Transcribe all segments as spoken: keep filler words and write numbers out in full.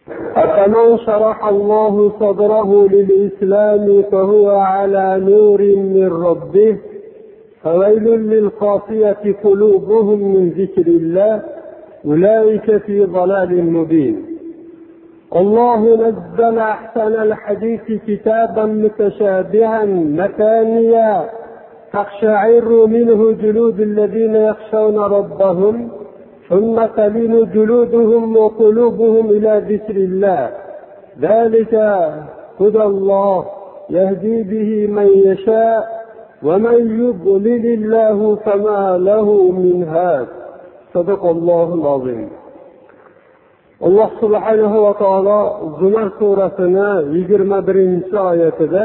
أفمن شرح الله صدره للإسلام فهو على نور من ربه فويل للقاسية قلوبهم من ذكر الله أولئك في ضلال مبين. الله نزل أحسن الحديث كتابا متشابها مثانيا تقشعر منه جلود الذين يخشون ربهم ثم تلين جلودهم وقلوبهم إلى ذكر الله ذلك هدى الله يهدي به من يشاء ومن يضلل الله فما له من هاد. صدق الله العظيم. Allah subhanahu va taolo Zumar surasini yigirma birinchi oyatida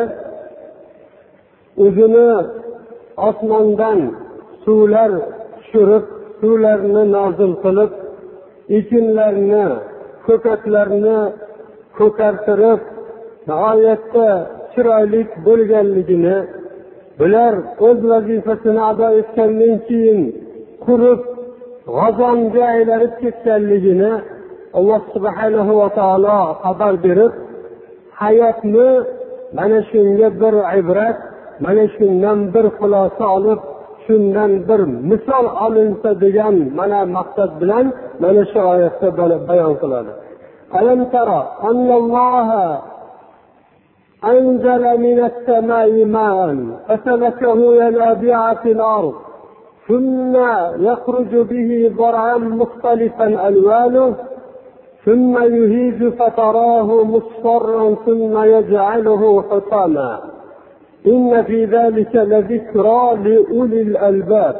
o'zini osmondan suvlar tushirib, suvlarni nozil qilib, ekinlarni, ko'katlarni ko'kartirib, nihoyatda chiroyli bo'lganligini, bular o'z vazifasini ado etgandan keyin qurib, g'azonga aylanib ketganligini Allah subhanahu va taolo xabar berib, hayotni mana shunga bir ibrat, mana shundan bir xulosa olib, shundan bir misol olinsa degan mana maqsad bilan mana shu oyatda bayon qiladi. Alam tara annalloha anzala minas samai ma'an fasalakahu yanabi'a fil ard thumma yakhruju bihi dar'an mukhtalifan alwanuhu ثم يهيج فتراه مصفرا ثم يجعله حطاما إن في ذلك لذكرى لأولي الألباب.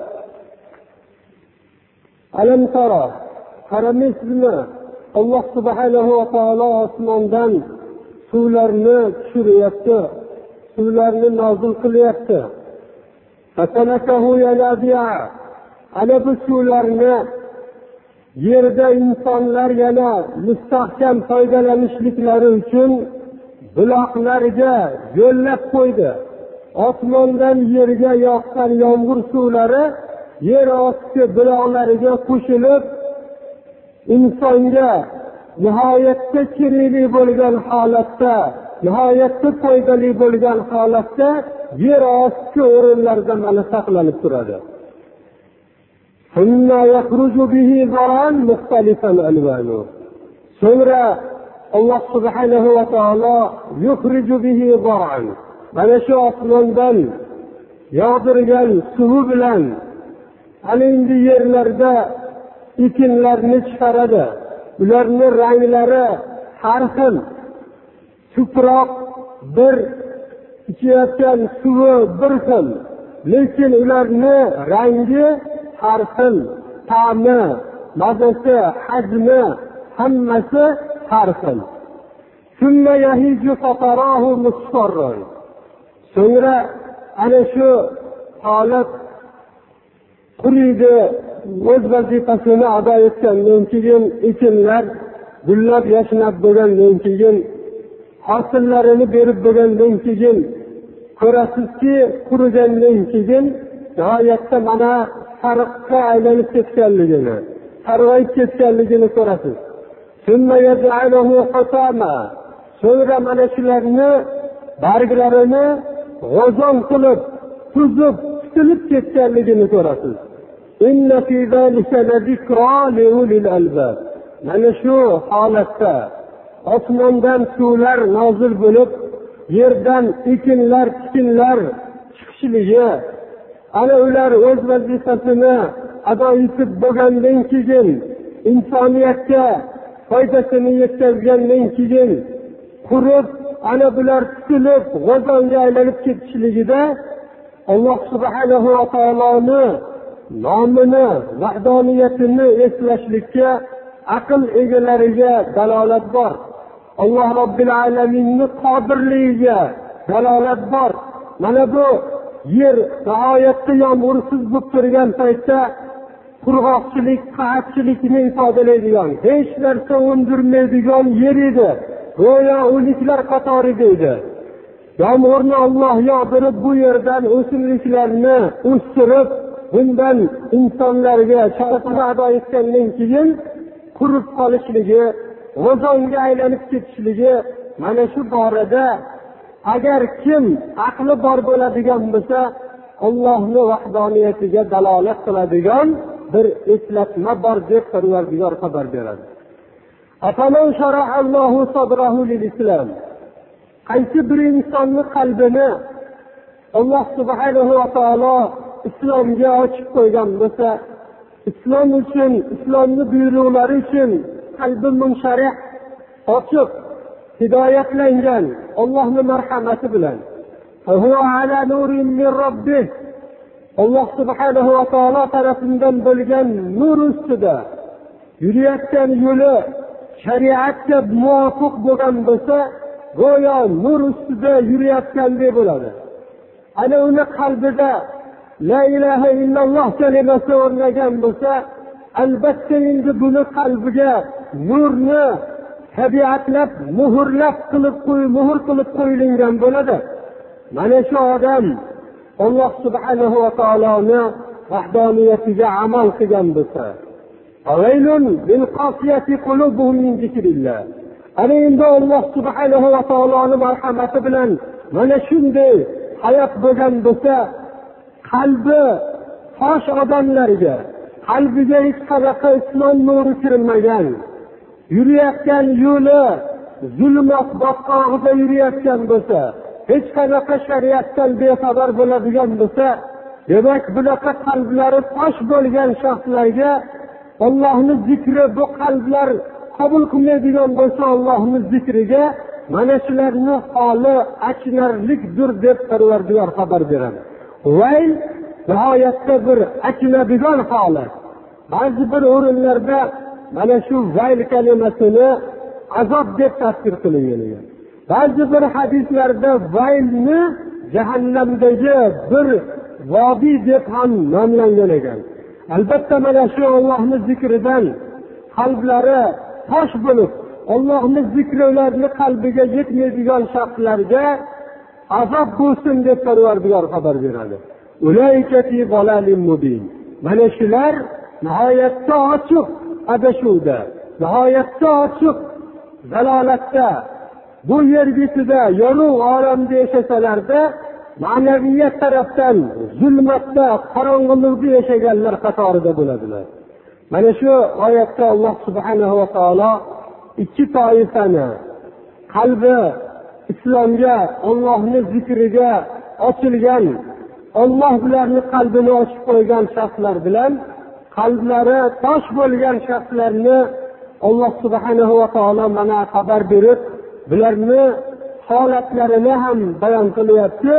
ألم ترى قرمسنا الله سبحانه وتعالى osmondan suvlarni tushiryapti, suvlarni nozil qilyapti. fasalakahu yanabi'a, ana bu suvlarni yerda insonlar yana mustahkam foydalanishliklari uchun buloqlarga yo'llab qo'ydi. Osmondan yerga yoqqan yomg'ir suvlari yer osti buloqlariga qo'shilib, insonga nihoyatda kerakli bo'lgan holatda, nihoyatda foydali bo'lgan holatda yer osti o'rinlarida mana saqlanib turadi. ثم يخرج به ضرعا مختلفا ألوانه. Sonra Allah subhanahu va taolo yukhriju bihi dar'an, mana shu osmondan yog'dirgan suvi bilan ana endi yerlarda ekinlarni chiqaradi. Ularning ranglari har xil. Ko'proq bir ichayotgan suvi bir xil, lekin ularning rangi har xil, ta'mi, mazasi, hajmi hammasi har xil. Thumma yahiju fatarahu musfarran. So'ngra ana shu holat quriydi, o'z vazifasini ado etgandan keyin ekinlar gullab yashnab bo'lgandan keyin, hosillarini berib bo'lgandan keyin ko'rasizki, qurigandan keyin nihoyatda mana sariqqa aylanib ketganligini, sarg'ayib ketganligini ko'rasiz. So'ngra mana shularni barglarini g'ozon qilib, tuzib, tutilib ketganligini ko'rasiz. Inna fi zalika lazikra liulil albab. Mana shu holatda osmondan suvlar nozil bo'lib, yerdan ekinlar, tikinlar chiqishligi, ana ular o'z vazifasini ado etib bo'lgandan keyin, insoniyatga foydasini yetkazgandan keyin qurib, ana bular tutilib, g'ozonga aylanib ketishligida Alloh subhanahu va taoloni nomini, vahdaniyatini eslashlikka aql egalariga dalolat bor. Alloh Robbil alaminning qodirligiga dalolat bor. Mana bu yer nihoyatda yomg'irsiz bo'lib turgan paytda qurg'oqchilik, qahatchilikni ifodalaydigan, hech narsa undirmaydigan yer edi. Go'yo o'liklar qatorida edi. Yomg'irni Alloh yog'dirib, bu yerdan o'simliklarni o'stirib, bundan insonlarga shafqat ado etgandan keyin qurib qolishligi, g'ozonga aylanib ketishligi, mana shu borada agar kim aqli bor bo'ladigan bo'lsa, Allohning vahdoniyatiga dalolat qiladigan bir eslatma bor deb Parvardigor xabar beradi. Afaman sharaha Allohu sadrahu lil-islam. Qaysi bir insonning qalbini Alloh subhanahu va taolo islomga ochib qo'ygan bo'lsa, islom uchun, islomning buyruqlari uchun qalbi munsharih, ochiq, hidoyatlangan Allohning marhamati bilan, huwa ala nurin min robbih, Alloh subhanahu va taolo tarafidan bo'lgan nur ustida yurayotgan yo'li shariatga muvofiq bo'lgan bo'lsa, go'yo nur ustida yurayotgandek bo'ladi. Ana uni qalbida la ilaha illalloh kalimasi o'rnagan bo'lsa, albatta endi buni qalbiga nurni tabiatlab, muhrlab qilib qo'y, muhr qilib qo'yilgan bo'ladi. Mana shu odam Alloh subhanahu va taoloni vahdoniyatiga amal qilgan bo'lsa, awaylun bil qasiyati qulubuhum min zikrillah. Ana endi Alloh subhanahu va taoloning marhamati bilan mana shunday hayot bo'lgan bo'lsa, qalbi tosh odamlarga, qalbiga hech qanaqa islom nuri kirmagan, yurayotgan yo'li zulmat botqog'ida yurayotgan bo'lsa, hech qanaqa shariatdan bexabar bo'ladigan bo'lsa, demak bunaqa qalblari tosh bo'lgan shaxslarga Allohning zikri, bu qalblar qabul qilmaydigan bo'lsa Allohning zikriga, mana shularning holi achinarlikdir deb Parvardigor xabar beradi. Voy, nihoyatda bir achinadigan holat. Ba'zi bir o'rinlarda mana shu vayl kalimasini azob deb tafsir qilingan. Ba'zi bir hadislarda vaylni jahannamdagi bir vodiy deb ham nomlangan ekan. Albatta mana shu Allohning zikridan qalblari tosh bo'lib, Allohning zikrilarini qalbiga yetmaydigan shaxslarga azob bo'lsin deb Parvardigor xabar beradi. Ulayka fi zalalim mubin. Mana shular nihoyatda ochiq adashuvda, nihoyatda ochiq zalolatda, bu yer betida yorug' olamda yashasalarda, ma'naviyat tarafdan zulmatda, qorong'ulikda yashaganlar qatorida bo'ladilar. Mana shu oyatda Alloh subhanahu va taolo ikki toifani, qalbi islomga, Allohning zikriga ochilgan, Alloh ularning qalbini ochib qo'ygan shaxslar bilan qalblari tosh bo'lgan shaxslarni Alloh subhanahu va taolo mana xabar berib, bularni holatlarini ham bayon qilyapti.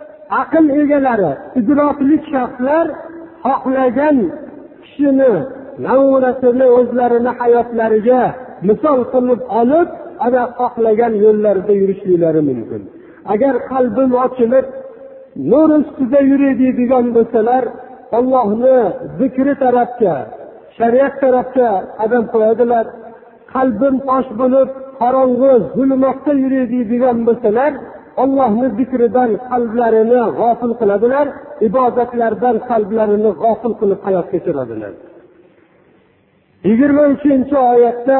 Aql egalari, idrokli shaxslar xohlagan kishini namunasini o'zlarini hayotlariga misol qilib olib, ana xohlagan yo'llarida yurishlari mumkin. Agar qalbim ochilib, nur ustida yuradigan bo'lsalar, Allohni zikri tarafga, shariat tarafga qadam qo'yadilar. Qalbim tosh bo'lib, qorong'u zulmatda yuradigan bo'lsalar, Allohning zikridan qalblarini g'ofil qiladilar, ibodatlardan qalblarini g'ofil qilib hayot kechiradilar. yigirma uchinchi oyatda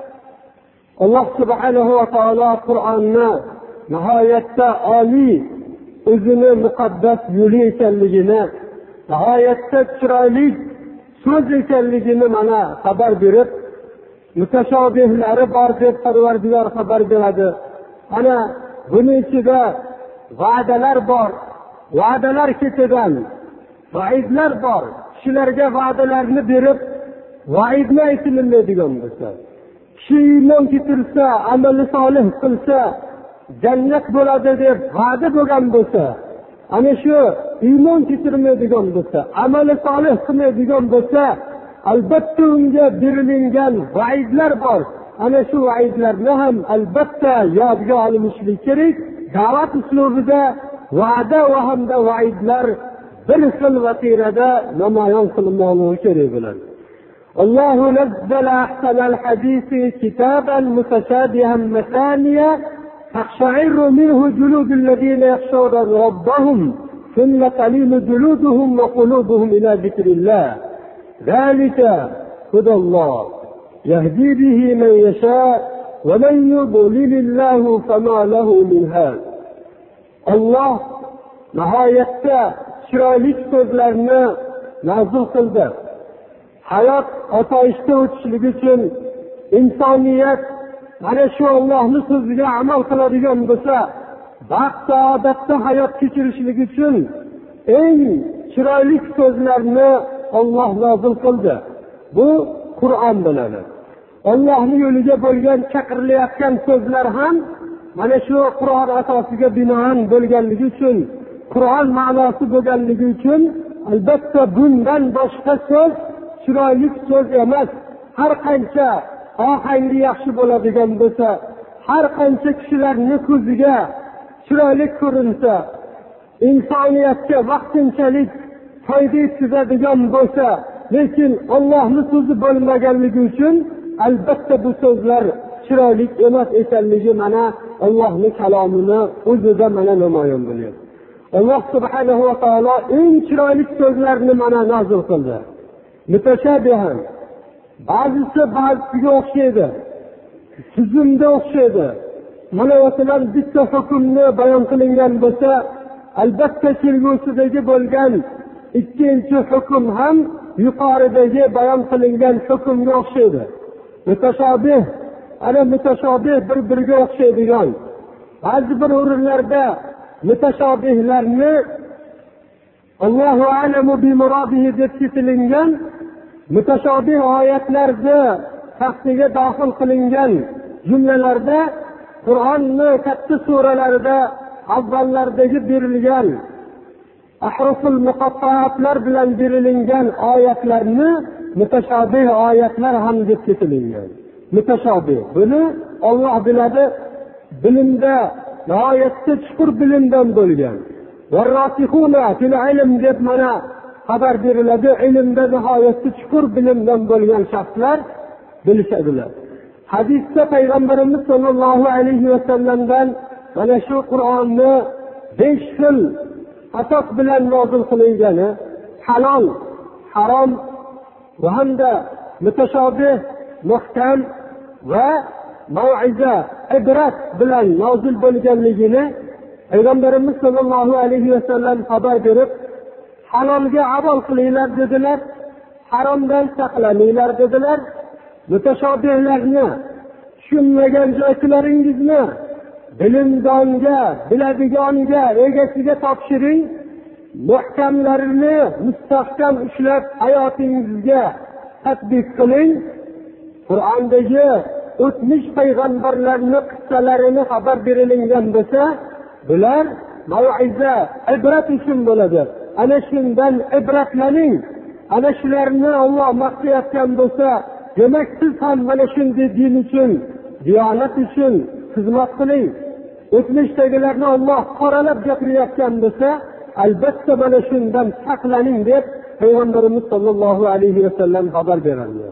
Alloh subhanahu va taolo Qur'onni nihoyatda oliy, o'zini muqaddas yo'li ekanligini, nihoyatda chiroyli so'z ekanligini mana xabar berib, mutashobihlari bor deb Parvardigor xabar beradi. Ana buning ichida va'dalar bor, va'dalar ketidan vaidlar bor. Shularga va'dalarni berib, vaidni aytilmaydigan bo'lsa, kishi iymon keltirsa, amali solih qilsa, jannat bo'ladi deb va'da bo'lgan bo'lsa, ana shu iymon keltirmaydigan bo'lsa, amali solih qilmaydigan bo'lsa, albatta unga berilgan vaidlar bor. Ana shu vaidlarni ham albatta yodga olinishlik kerak. Da'vat uslubida va'da va hamda vaidlar bir xil vatirada namoyon qilinmoqligi kerak bo'ladi. Allohu nazzala ahsanal hadisi kitaban mutashabihan masaniya taqsha'irru minhu juludul ladina yakhshawna rabbahum thumma talinu juluduhum wa qulubuhum ila zikrillah. Zalika hudalloh. يهدي به من يشاء ومن يضلل الله فما له من هاد. Allah nihoyatda chiroyli so'zlarni nozil qildi. Hayot osoyishta o'tishligi uchun insoniyat mana shu Allohning so'ziga amal qiladigan bo'lsa, baxt saodatda hayot kechirishligi uchun eng chiroyli so'zlarni Alloh nozil qildi. Bu Qur'on bo'ladi. Allohning yo'liga bo'lgan chaqirilayotgan so'zlar ham mana shu Qur'on asosiga binoan bo'lganligi uchun, Qur'on ma'nosi bo'lganligi uchun albatta bundan boshqa so'z chiroyli so'z emas. Har qancha ohangi yaxshi bo'ladigan bo'lsa, har qancha kishilarning ko'ziga chiroyli ko'rinsa, insoniyatga vaqtinchalik foyda yetkazadigan bo'lsa, lekin Allohning so'zi bo'lmaganligi uchun albatta bu so'zlar chiroyli emas ekanligi mana Allohning kalomini o'zida mana namoyon bo'ladi. Alloh subhanahu va taolo eng chiroyli so'zlarni mana nozil qildi. Mutashabihan, ba'zisi ba'zisiga o'xshaydi, tuzumga o'xshaydi. Mana masalan bitta hukmni bayon qilingan bo'lsa, albatta kelgusidagi bo'lgan ikkinchi hukm ham yuqoridagi bayon qilingan hukmga o'xshaydi. Mutashabih, ana mutashabih bir-biriga o'xshaydigan. Ba'zi bir o'rinlarda mutashabihlarni Allohu a'lamu bi muradihi deb kelingan mutashabih oyatlarda tafsirga daxil qilingan jumlalarda Qur'onning katta suralarida avvallardagi berilgan ahruful muqattaatlar bilan berilgan oyatlarni mutashabih oyatlar ham deb ketilgan. Mutashabih, buni Alloh biladi, bilimda nihoyatda chuqur bilimdan bo'lgan. Varrasixuna fil ilm deb mana xabar beriladi, ilmda nihoyatda chuqur bilimdan bo'lgan shaxslar bilishadilar. Hadisda payg'ambarimiz sollallohu alayhi va sallamdan mana shu Qur'onni besh xil asos bilan nozil qilingani, halol, harom va hamda mutashabih, muhkam va mau'iza, ibrat bilan nozil bo'lganligini payg'ambarimiz sollallohu alayhi va sallam xabar berib, halolga amal qilinglar dedilar, haromdan saqlaninglar dedilar. Mutashabihlarni tushunmagan joylaringizni bilimdonga, biladigonga, egasiga topshiring. Muhkamlarini mustahkam ushlab hayotingizga tatbiq qiling. Qur'ondagi o'tmish payg'ambarlarning qissalarini xabar berilgan bo'lsa, bular mau'iza, ibrat uchun bo'ladi. Ana shundan ibratlaning. Ana shularni Alloh maqtayotgan bo'lsa, demak siz ham mana shunday din uchun, diyonat uchun xizmat qiling. O'tmishdagilarni Alloh qoralab gapirayotgan bo'lsa, albatta mana shundan saqlaning deb payg'ambarimiz sollallohu alayhi va sallam xabar beradilar.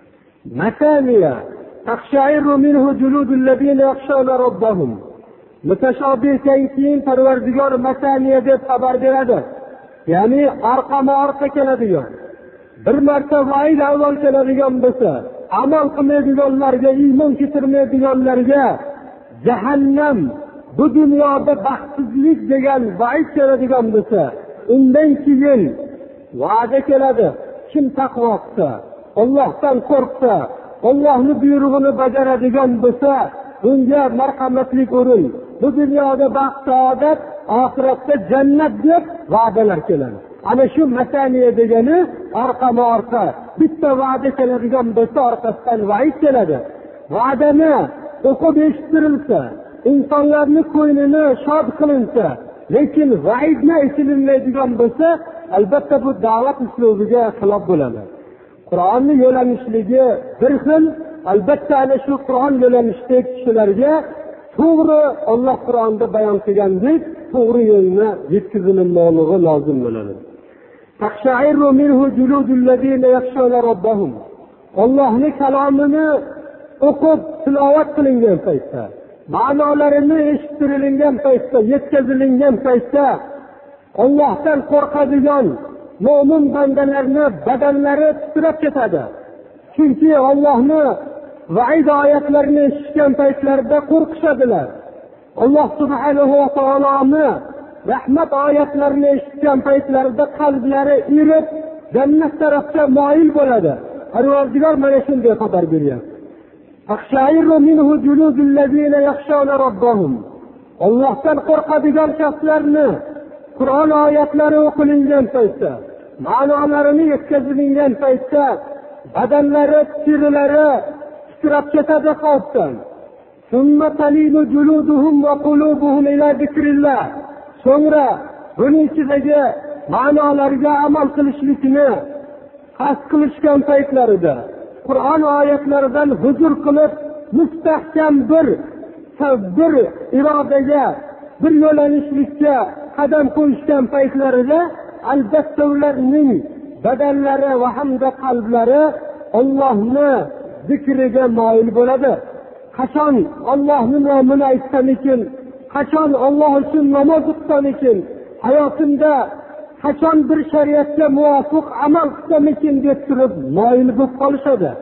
Masaniya taqshairu minhu juludul ladina yakhshawna robbahum. Mutashabihdan keyin Parvardigor masaniya deb xabar beradi. Ya'ni orqama-orqa keladigan. Bir marta va'id avval keladigan bo'lsa, amal qilmaydiganlarga, iymon keltirmaydiganlarga jahannam, bu dunyoda baxtsizlik degan va'id keladigan bo'lsa, undan keyin va'da keladi. Kim taqvo qilsa, Allohdan qo'rqsa, Allohning buyrug'ini bajaradigan bo'lsa, unga marhamatlik o'rin. Bu dunyoda baxt, saodat, oxiratda jannat deb va'dalar keladi. Ana shu masaniya degani orqama-orqa. Bitta va'da keladigan bo'lsa, orqasidan va'id keladi. Va'dani o'qib eshittirilsa, insonlarning ko'nglini shod qilinsa, lekin va'idni aytilmaydigan bo'lsa, albatta bu da'vat uslubiga xilof bo'ladi. Qur'onni yo'lanishligi bir xil, albatta ana shu Qur'on yo'lanishidagi kishilarga to'g'ri Alloh Qur'onda bayon qilgandek to'g'ri yo'lni yetkazilmoqligi lozim bo'ladi. Taqshairu minhu juludul ladina yakhshawna robbahum. Allohning kalomini o'qib tilovat qilingan paytda, ma'nolarini eshittirilgan paytda, yetkazilgan paytda Allohdan qo'rqadigan mo'min bandalarning badanlari titrab ketadi. Chunki Allohni vaid oyatlarini eshitgan paytlarida qo'rqishadilar. Alloh subhanahu va taoloni rahmat oyatlarini eshitgan paytlarida qalblari erib, jannat tarafga moyil bo'ladi. Parvardigor mana shunday xabar beryapti. Aqshayru minhu juludul ladina yakhshawna robbahum. Allohdan qo'rqadigan shaxslarni Qur'on oyatlari o'qilingan paytda, ma'nolarini yetkazilgan paytda badanlari, terilari titrab ketadi xavfdan. Summa talinu juluduhum va qulubuhum ila zikrillah. So'ngra buning ichidagi ma'nolarga amal qilishlikni qasd qilishgan paytlarida Qur'on oyatlaridan huzur qilib, mustahkam bir bir irodaga, bir yo'nalishlikka qadam qo'yishgan paytlarida albatta ularning badanlari va hamda qalblari Allohni zikriga moyil bo'ladi. Qachon Allohning nomini aytsam ekan, qachon Alloh uchun namoz o'qisam ekan, hayotimda qachon bir shariatga muvofiq amal qilsam ekan deb turib moyil bo'lib qolishadi.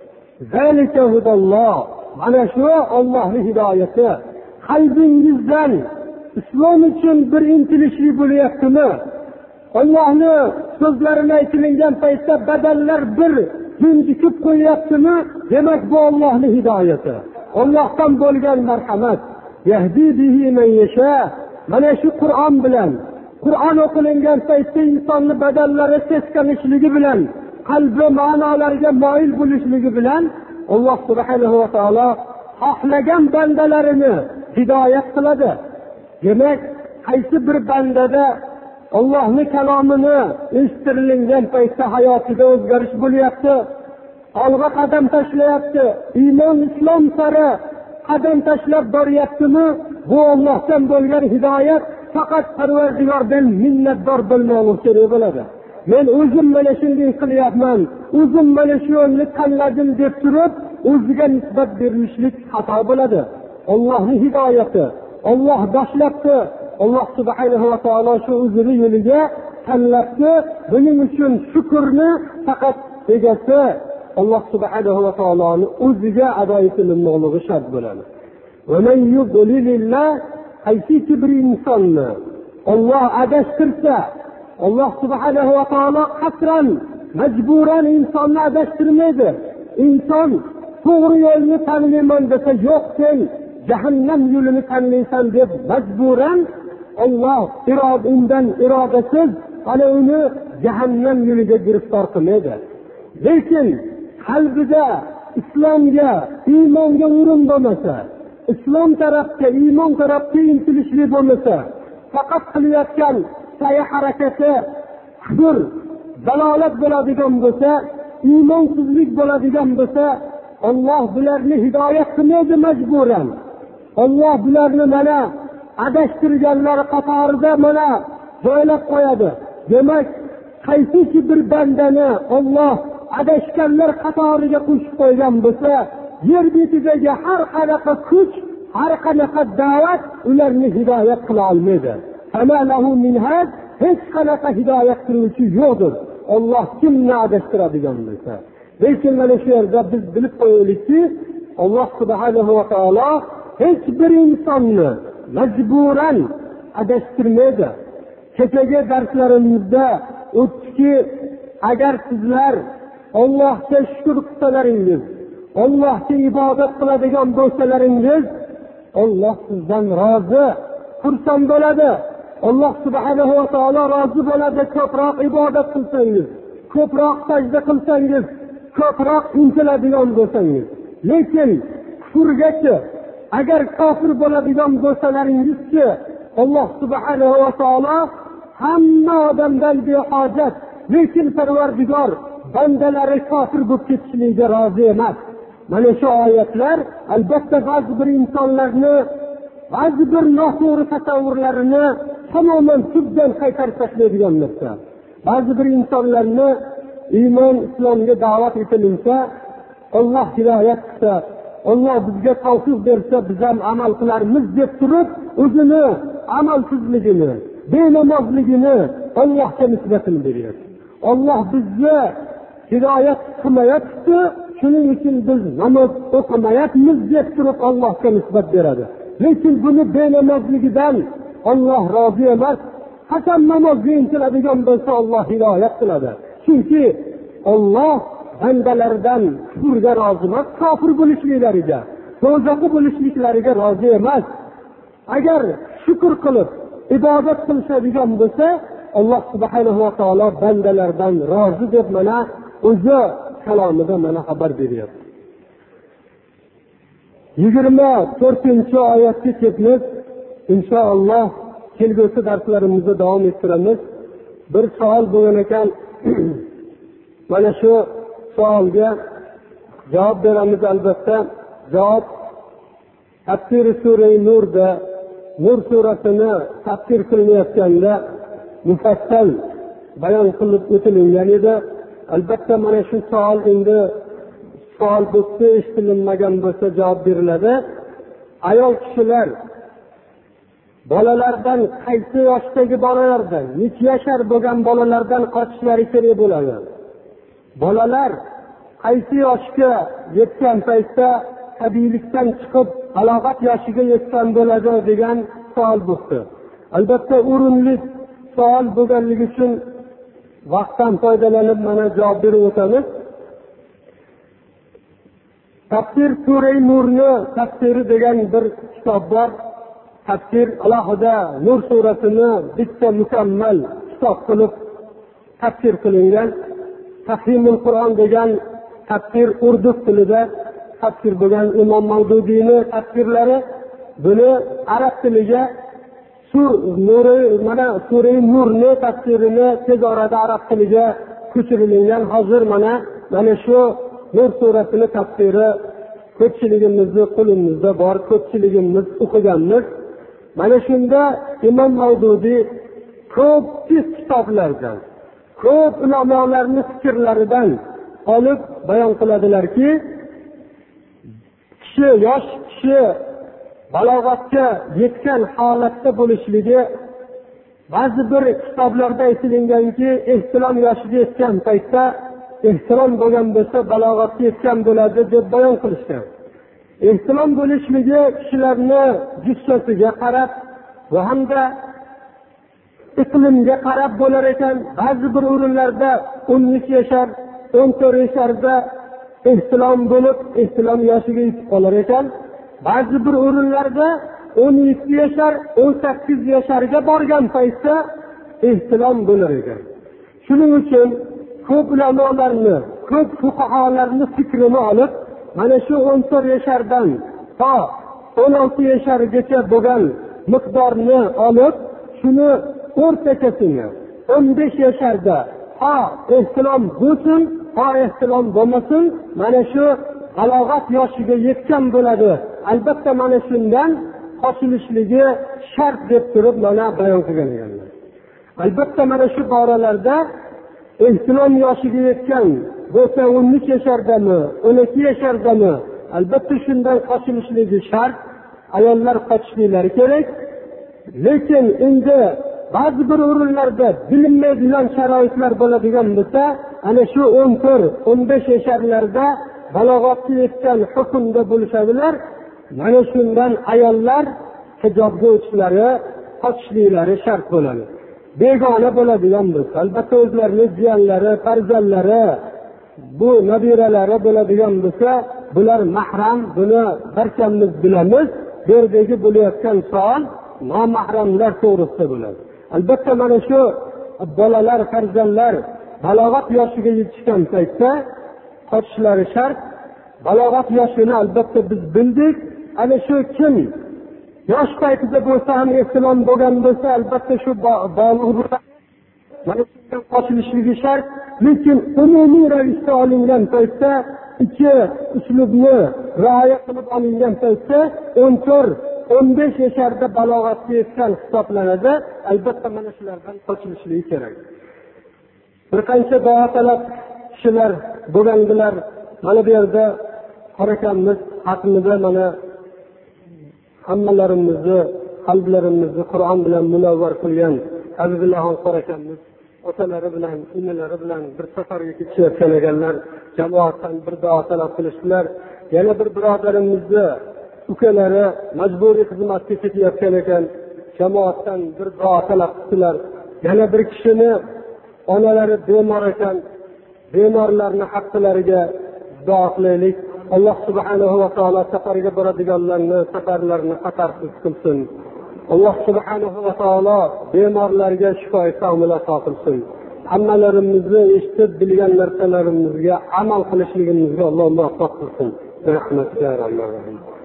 Zalika hudalloh. Mana shu Allohning hidoyati. Qalbingizdan islom uchun bir intilishlik bo'lyaptimi? Allohning so'zlarini aytilgan paytda badanlar bir junjikib qo'yaptimi? Demak bu Allohning hidoyati. Allohdan bo'lgan marhamat. Yahdi bihi man yasha. Mana shu Qur'on bilan, Qur'on o'qilingan paytda insonning badanlari seskanishligi bilan, qalbi ma'nolarga moyil bo'lishligi bilan Alloh subhanahu va taolo xohlagan bandalarini hidoyat qiladi. Demak, qaysi bir bandada Allohning kalomini eshitirilgan paytda hayotida o'zgarish bo'lyapti, olg'a qadam tashlayapti, iymon islom sari qadam tashlab boryaptimi? Bu Allohdan bo'lgan hidoyat. Faqat Parvardigordan minnatdor bo'lmoqlik kerak bo'ladi. Men o'zim mana shunday qilyapman, o'zim mana shu yo'lni tanladim deb turib, o'ziga nisbat berishlik xato bo'ladi. Allohning hidoyati, Alloh boshlabdi, Alloh subhanahu va taolo shu o'zining yo'liga tanlabdi. Buning uchun shukrni faqat egasi Alloh subhanahu va taoloning o'ziga ado etilmoqligi shart bo'ladi. Va man yudlilillah, qaysi bir insonni Alloh adashtirsa, Alloh subhanahu va taolo qasran, majburan insonni adashtirmaydi. Inson to'g'ri yo'lni tanlayman desa, yo'q sen jahannam yo'lini tanlaysan deb majburan Alloh irod undan irodasiz ana uni jahannam yo'liga giriftor qilmaydi. Lekin qalbida islomga, iymonga o'rin bo'lmasa, islom tarafga, iymon tarafga intilishli bo'lmasa, faqat qilayotgan sa'y harakati kufr, dalolat bo'ladigan bo'lsa, iymonsizlik bo'ladigan bo'lsa, Alloh bularni hidoyat qilmaydi majburan. Alloh bularni mana adashtirganlar qatorida mana joylab qo'yadi. Demak, qaysi bir bandani Alloh adashganlar qatoriga qo'shib qo'ygan bo'lsa, yer betidagi har qanaqa kuch, har qanaqa da'vat ularni hidoyat qila olmaydi. Amalahu minhaj, hech qanaqa hidoyat qiluvchi yo'qdir. Alloh kimni adashtiradigan bo'lsa. Lekin mana shu yerda biz bilib qo'yaylikki, Alloh subhanahu va taolo hech bir insonni majburan adashtirmaydi. Kechagi darslarimizda o'tdiki, agar sizlar Allohga shukr qilsalaringiz, Allohga ibodat qiladigan bo'lsalaringiz, Alloh sizdan rozi, xursand bo'ladi. Alloh subhanahu va taolo rozi bo'ladi. Ko'proq ibodat qilsangiz, ko'proq sajda qilsangiz, ko'proq intiladigan bo'lsangiz. Lekin kufrgacha, agar kofir bo'ladigan bo'lsalaringizchi, Alloh subhanahu va taolo hamma odamdan behojat, lekin Parvardigor bandalari kofir bo'lib ketishligiga rozi emas. Mana shu oyatlar albatta ba'zi bir insonlarni, ba'zi bir noto'g'ri tasavvurlarini tamoman tubdan qaytarib tashlaydigan narsa. Ba'zi bir insonlarni iymon islomga da'vat etilinsa, Alloh hidoyat qilsa, Alloh bizga tavfiq bersa, biz ham amal qilarmiz deb turib, o'zini amalsizligini, benamozligini Allohga nisbatini beryapti. Alloh bizni hidoyat qilmayapti, shuning uchun biz namoz o'qimayapmiz deb turib Allohga nisbat beradi. Lekin buni benamozligidan Alloh rozi emas. Qachon namozga intiladigan bo'lsa Alloh hidoyat qiladi. Chunki Alloh bandalaridan kufrga rozi emas, kofir bo'lishliklariga, do'zaxga bo'lishliklariga rozi emas. Agar shukr qilib ibodat qilishadigan bo'lsa, Alloh subhanahu va taolo bandalardan rozi deb mana o'zi kalomida mana xabar beryapti. yigirma to'rtinchi oyatga kelib, inshaalloh kelgusi darslarimizda davom ettiramiz. Bir savol bo'lgan ekan, mana shu savolga javob beramiz albatta. Javob tafsir sura-i Nurda, Nur surasini tafsir qilinayotganda mufassal bayon qilib o'tilgan edi. Albatta mana shu savol endi savol bo'lsa, eshitilmagan bo'lsa javob beriladi. Ayol kishilar bolalardan, qaysi yoshdagi bolalardan, necha yashar bo'lgan bolalardan qochishlari kerak bo'ladi. Bolalar qaysi yoshga yetgan paytda tabiiylikdan chiqib balog'at yoshiga yetgan bo'ladi degan savol bo'ldi. Albatta o'rinli savol bo'lganligi uchun vaqtdan foydalanib mana javob berib o'tamiz. Tafsir sura-i Nurni tafsiri degan bir kitob bor. Tafsir alohida Nur surasini bitta mukammal kitob qilib tafsir qilingan. Tafhimul Qur'on degan tafsir urdu tilida tafsir bo'lgan Imom Mavdudiyning tafsirlari buni arab tiliga sur nuri mana sura-i Nurni tafsirini tez orada arab tiliga ko'chirilgan. Hozir mana mana shu Nur surasini tafsiri ko'pchiligimizning qo'limizda bor, ko'pchiligimiz o'qiganmiz. Mana shunda Imom Mavdudiy ko'p kitoblardan, ko'p ulamolarning fikrlaridan olib bayon qiladilarki, kishi yosh kishi balog'atga yetgan holatda bo'lishligi ba'zi bir kitoblarda aytilganki, ehtilom yoshiga yetgan paytda ehtilom bo'lgan bo'lsa balog'atga yetgan bo'ladi deb bayon qilishgan. Ehtilom bo'lishligi kishilarni jussasiga qarab va hamda iqlimga qarab bo'lar ekan. Ba'zi bir o'rinlarda o'n uch yashar, o'n to'rt yasharda ehtilom bo'lib, ehtilom yoshiga yetib qolar ekan. Ba'zi bir o'rinlarda o'n ikki yashar, o'n sakkiz yasharga borgan paytda ehtilom bo'lar ekan. Shuning uchun ko'p ulamolarni, ko'p fuqaholarning fikrini olib, mana shu o'n to'rt yashardan to o'n olti yashargacha bo'lgan miqdorni olib, shuni o'rtachasini o'n besh yasharda ha ehtilom bo'lsin, ha ehtilom bo'lmasin, mana shu balog'at yoshiga yetgan bo'ladi. Albatta mana shundan qosilishligi shart deb turib mana bayon qilgan ekanlar. Albatta mana shu boralarda ehtilom yoshiga yetgan bo'lsa o'n uch yashardami, o'n ikki yashardami, albatta shundan qosilishligi shart. Ayollar qochishliklari kerak. Lekin endi ba'zi bir o'rinlarda bilinmaydigan sharoitlar bo'ladigan bo'lsa, ana shu o'n to'rt o'n besh yasharlarda balog'atga yetgan hukmda bo'lishadilar. Mana shundan ayollar hijobga o'tishlari, qochishliklari shart bo'ladi. Begona bo'ladigan bo'lsa, albatta o'zlarining jiyanlari, farzandlari, bu nabiralari bo'ladigan bo'lsa, bular mahram, buni barchamiz bilamiz. Bu yerdagi bo'layotgan savol nomahramlar to'g'risida bo'ladi. Albatta mana shu bolalar, farzandlar balog'at yoshiga yetishgan paytda qochishlari shart. Balog'at yoshini albatta biz bildik. Ana shu kim yosh paytida bo'lsa ham ehtilom bo'lgan bo'lsa, albatta shu bog'liq mana shundan qochilishligi shart. Lekin umumiy ravishda olingan paytda ikki uslubni rioya qilib olingan paytda o'n to'rt o'n besh yasharda balog'atga yetgan hisoblanadi. Albatta mana shulardan qochilishligi kerak. Bir qancha da'vatlar kishilar bo'lgandilar. Mana bu yerda qarakanmiz haqimizda mana hammalarimizni qalblarimizni Qur'on bilan munavvar qilgan Abdullohon qarakanmiz. otalari bilan, inalari bilan bir safarga ketishayotgan ekanlar. Jamoatdan bir duo talab qilishdilar. Yana bir birodarimizni ukalari majburiy xizmatga ketayotgan ekan. Jamoatdan bir duo talab qildilar. Yana bir kishini onalari bemor ekan. Bemorlarning haqqilariga duo qilaylik. Alloh subhanahu va taolo safarga boradiganlarni safarlarini xatarsiz qilsin. Alloh subhanahu va taolo bemorlarga shifo salomat qilsin. Hammalarimizni eshitib bilgan narsalarimizga amal qilishligimizga Alloh muvaffaq qilsin. Rahmat ya Alloh.